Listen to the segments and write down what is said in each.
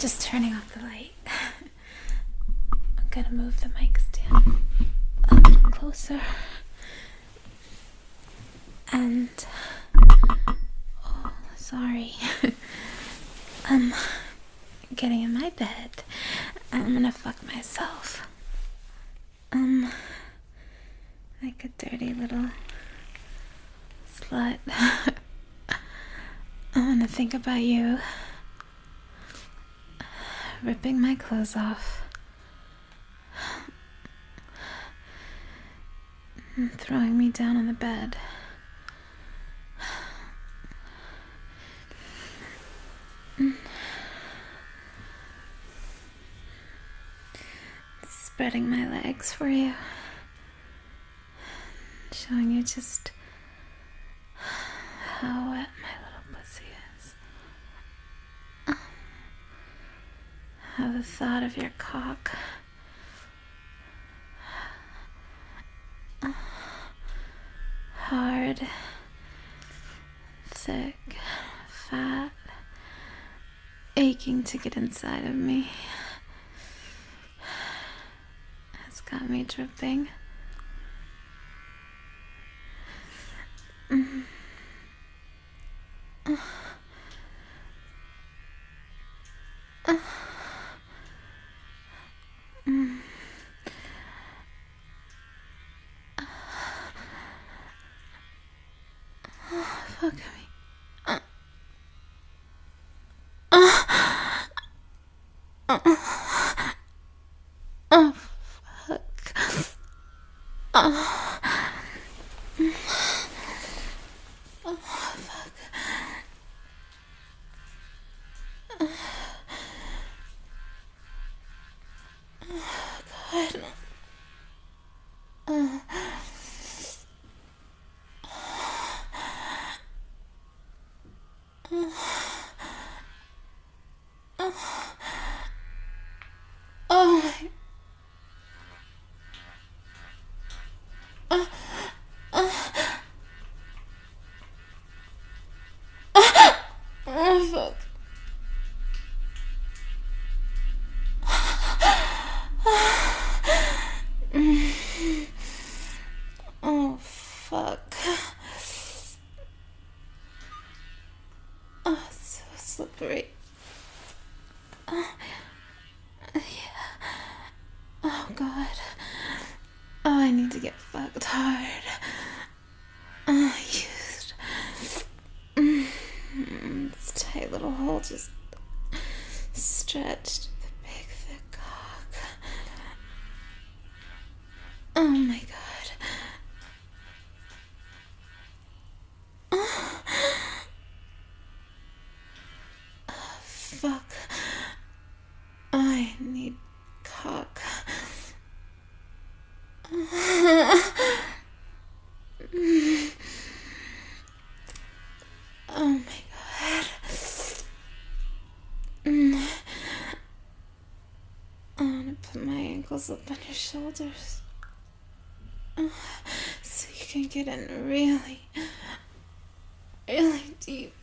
just turning off the light. I'm gonna move the mic stand a little closer. And... oh, sorry. I'm getting in my bed. I'm gonna fuck myself. Like a dirty little slut. I'm gonna think about you ripping my clothes off and throwing me down on the bed. Spreading my legs for you, showing you just how wet my little pussy is. How the thought of your cock hard, thick, fat, aching to get inside of me has got me dripping. Fuck me. Oh, fuck. Oh, fuck. God. Oh my. Oh fuck. Oh fuck. Oh, it's so slippery. Yeah. Oh god. Oh, I need to get fucked hard. Used. This tight little hole just stretched the big thick cock. Oh my god. Fuck. I need cock. Oh my god. I want to put my ankles up on your shoulders so you can get in really, really deep.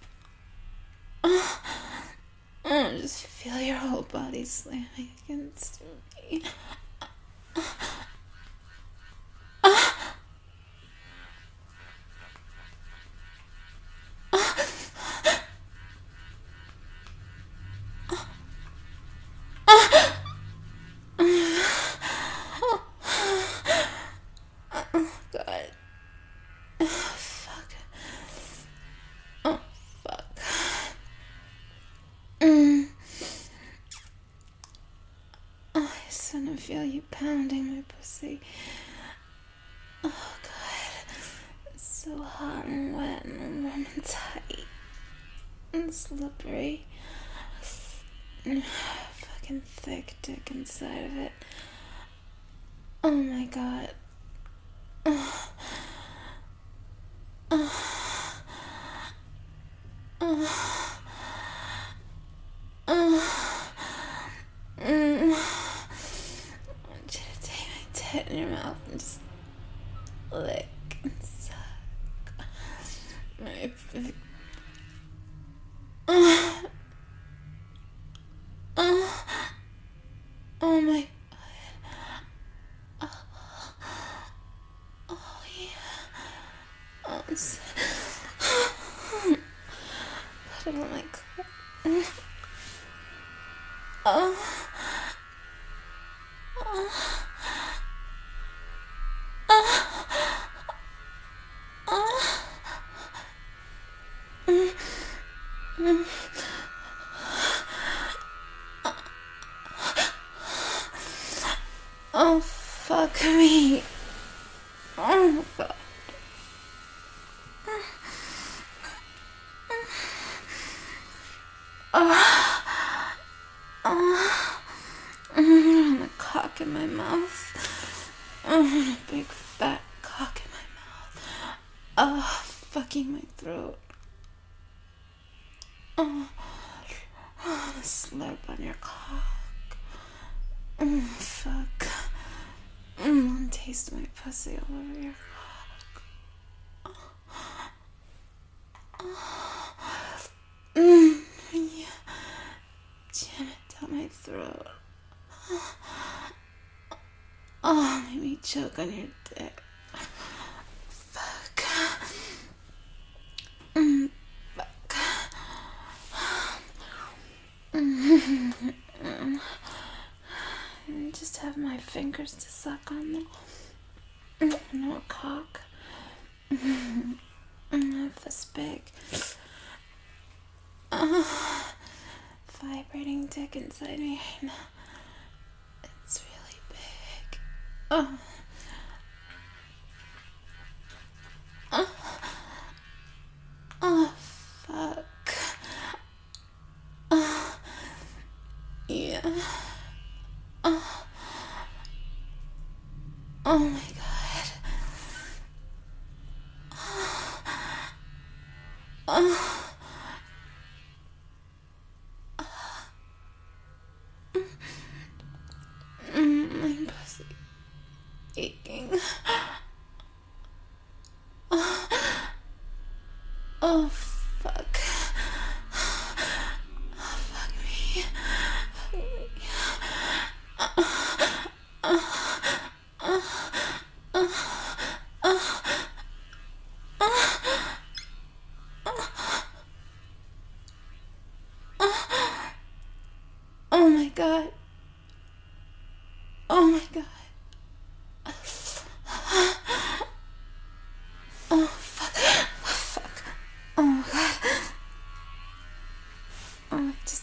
Just feel your whole body slamming against me. God. Oh, fuck. Oh, fuck. Oh, I just want to feel you pounding my pussy. Oh, God. It's so hot and wet and warm and tight. And slippery. Fucking thick dick inside of it. Oh, my God. I want you to take my tit in your mouth and just lick and suck my big. cuddle my clit. Oh. Oh, fuck me. Oh, God. A cock in my mouth. A big fat cock in my mouth. Oh, fucking my throat. Oh, I wanna slurp on your cock. Fuck. Wanna taste my pussy all over your cock. Yeah. Jam it down my throat. Oh, make me choke on your dick. Fuck. Fuck. Just have my fingers to suck on them. No cock. If this big. Vibrating dick inside me right now. It's really big. Oh. Oh, fuck. Yeah. Oh my God. My pussy aching. Oh, fuck. Fuck me. Fuck me. Oh my God. Oh my God. Oh fuck. Oh fuck. Oh my God. Oh, I just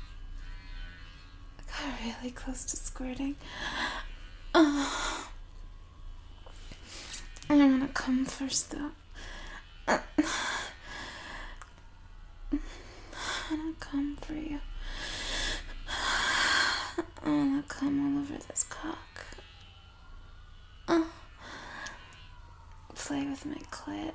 got really close to squirting. Oh. I wanna come first though. I wanna come for you. I wanna come all over this cock. Play with my clit.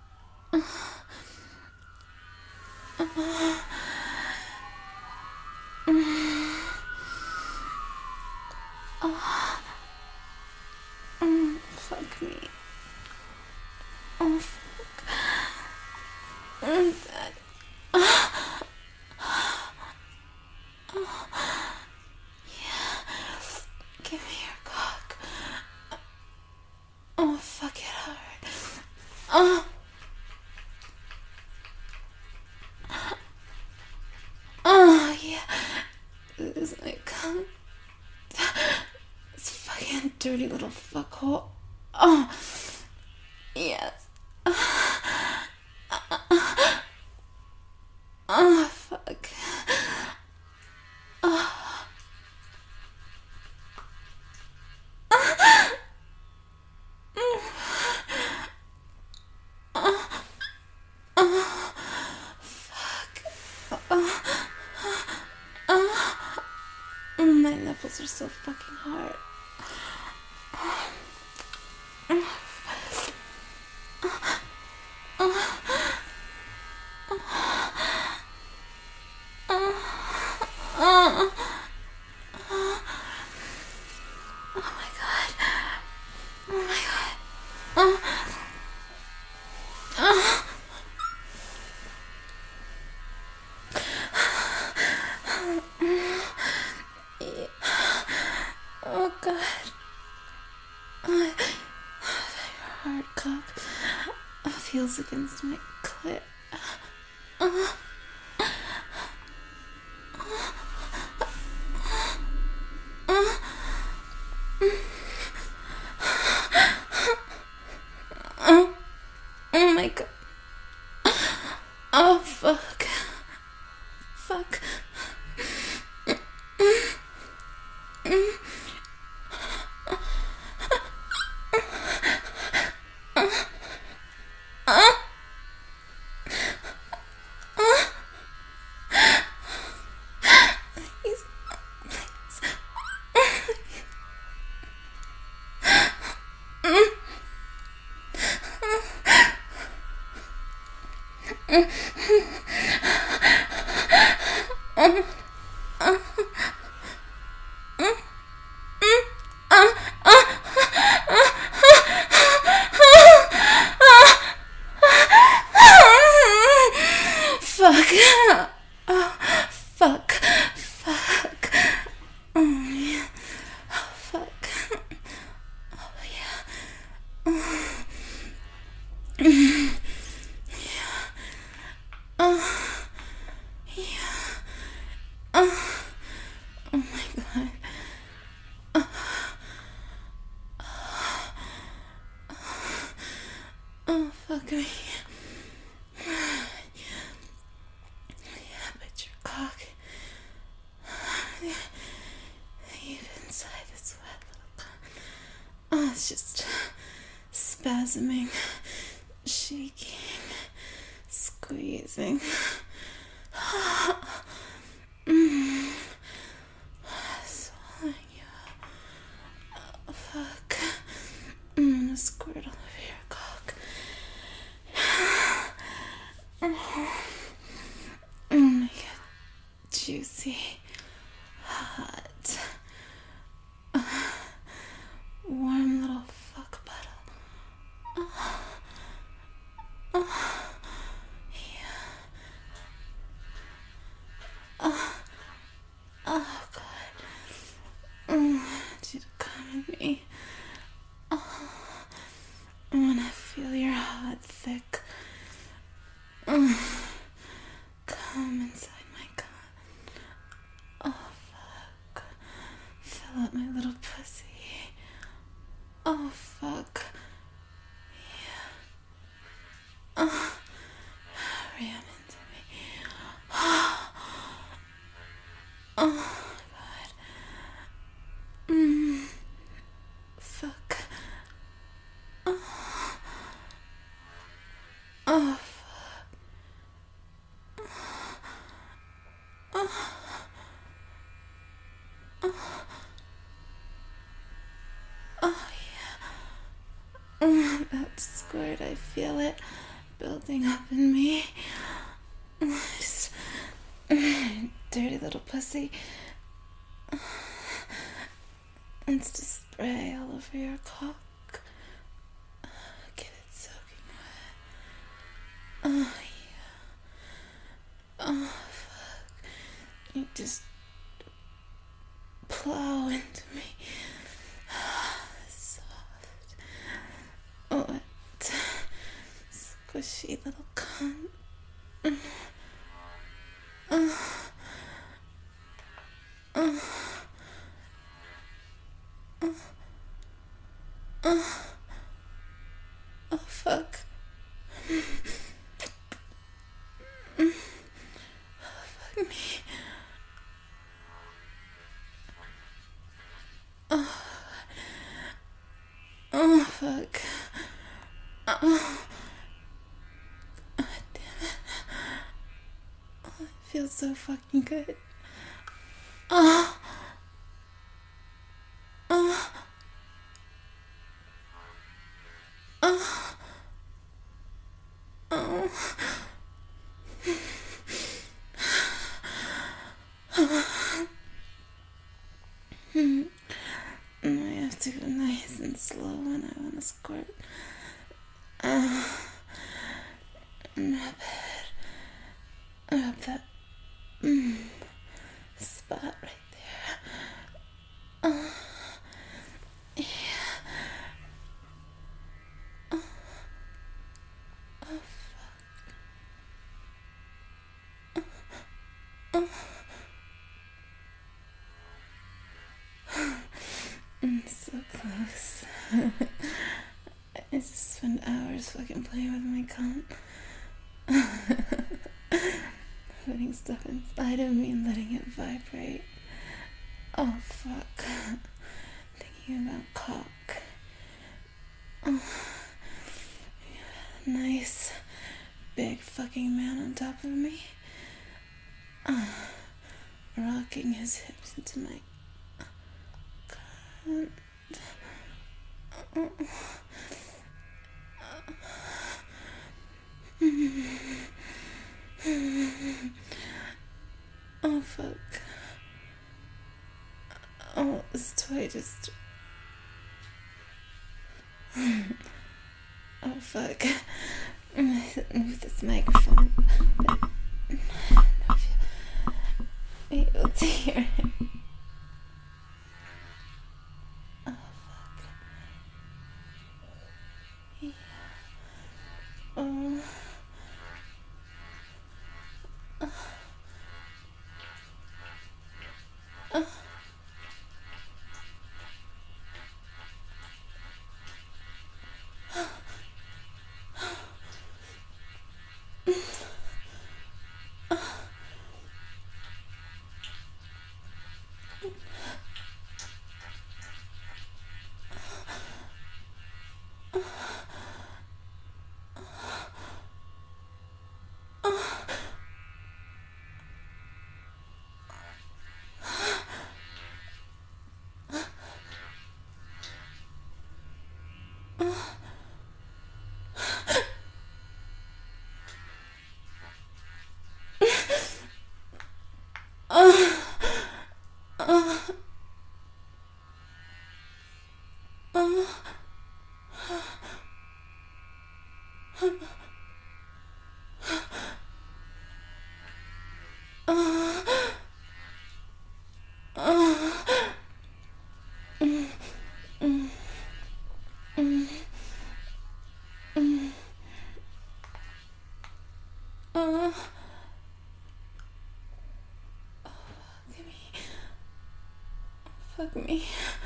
Fuck me. Oh, fuck. That. Yeah. Give me your cock. Oh, fuck it hard. Oh, yeah. This is my cock. This fucking dirty little fuckhole. Oh, yes. Oh, fuck. My nipples are so fucking hard. Oh my God. Oh my God. Yeah. Oh God. Very hard cock feels against my clit. Fuck. Oh, fuck. Fuck. Oh, yeah. Oh, fuck. Oh, yeah. Yeah. Oh, yeah. Oh, oh my god. Oh, fuck me. Yeah, but your cock. Even inside this wet little cock. Oh, it's just spasming, shaking, squeezing. Swallowing you up. Oh, fuck. I'm gonna squirt all over your cock. Make it juicy, hot, warm little fuck puddle. Oh, God. I want you to come at me. I want to feel your hot, thick. Come inside my cunt. Oh, fuck. Fill up my little pussy. Oh, fuck. Yeah. Ram into me. Oh, God. Fuck. Oh, fuck. Oh, yeah. That squirt, I feel it building up in me. Just, dirty little pussy. Wants to spray all over your cock. Get it soaking wet. Oh, yeah. Oh, fuck. You just plow into me. Soft, wet, squishy little cunt. Oh, fuck. Fuck me. Oh, fuck. Oh, damn it. Oh, it feels so fucking good. Oh. Oh. Oh. Oh. I have to go nice and slow when I want to squirt. And rub that spot right there. Yeah. So close. I just spend hours fucking playing with my cunt. Putting stuff inside of me and letting it vibrate. Oh, fuck. Thinking about cock. Oh, nice, big fucking man on top of me. Rocking his hips into my cunt. Oh, fuck. Oh, this toy just... Oh, fuck. Move this microphone. Be able to hear it. Oh, fuck. Yeah. Oh. Fuck me.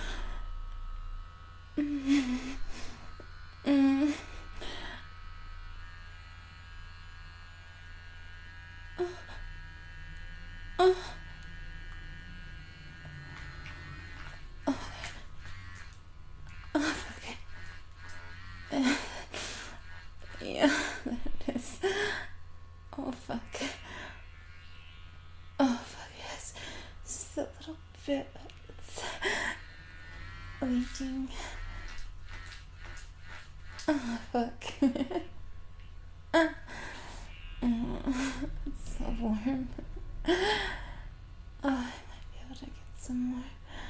Yeah, there it is. Oh, fuck. Oh, fuck, yes. Just a little bit. It's leaking. Oh, fuck. It's so warm. Oh, I might be able to get some more.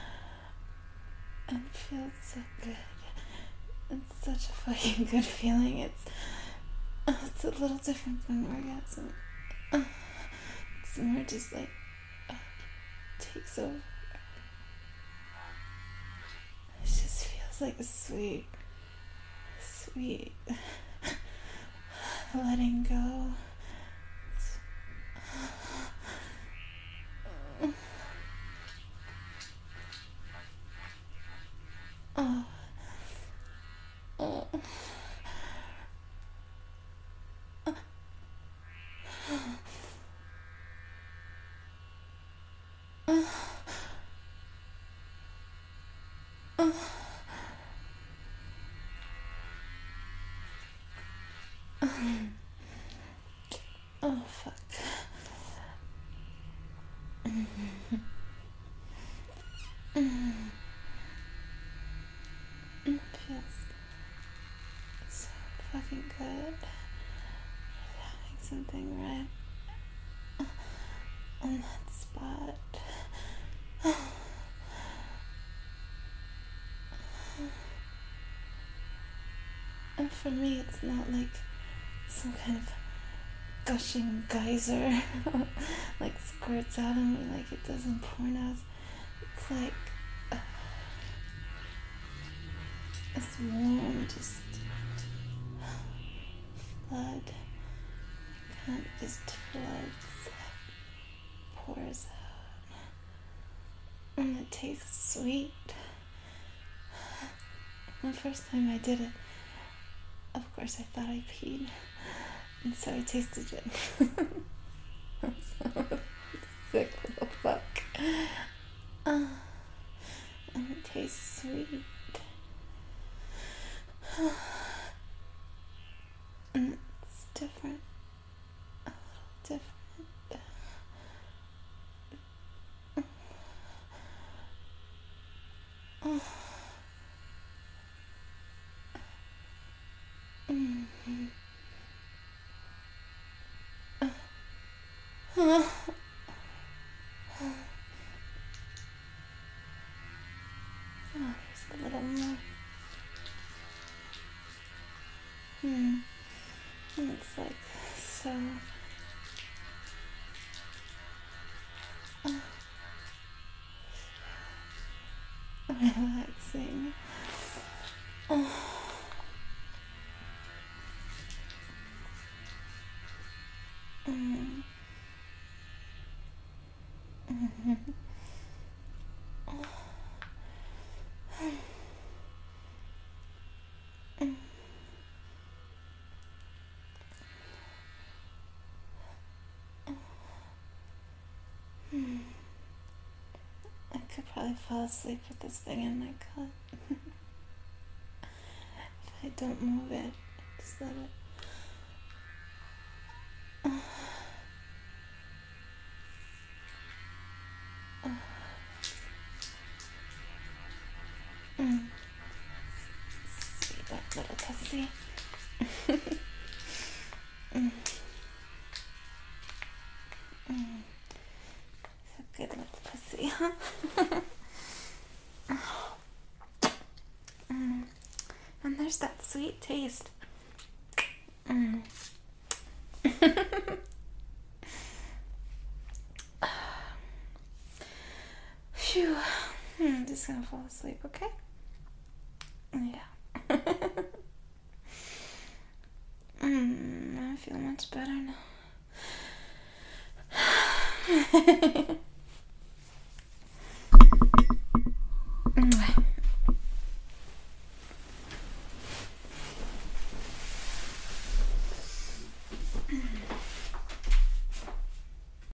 It feels so good. It's such a fucking good feeling. It's a little different than orgasm. It's more just like takes over. It just feels like a sweet letting go. Oh. Oh. Oh, fuck. It feels so fucking good. Having something right on that spot. And for me, it's not like some kind of gushing geyser like squirts out of me like it does in pornos. It's like this warm, just flood. Kind of just floods, pours out. And it tastes sweet. The first time I did it, of course I thought I peed. And so I tasted it. I'm so sick little fuck. And it tastes sweet. And it's different. A little different. relaxing. I could probably fall asleep with this thing in my cup. If I don't move it, just let it. See that little pussy. It's a good little pussy, huh? And there's that sweet taste. Phew. I'm just gonna fall asleep, okay? Yeah. I feel much better now.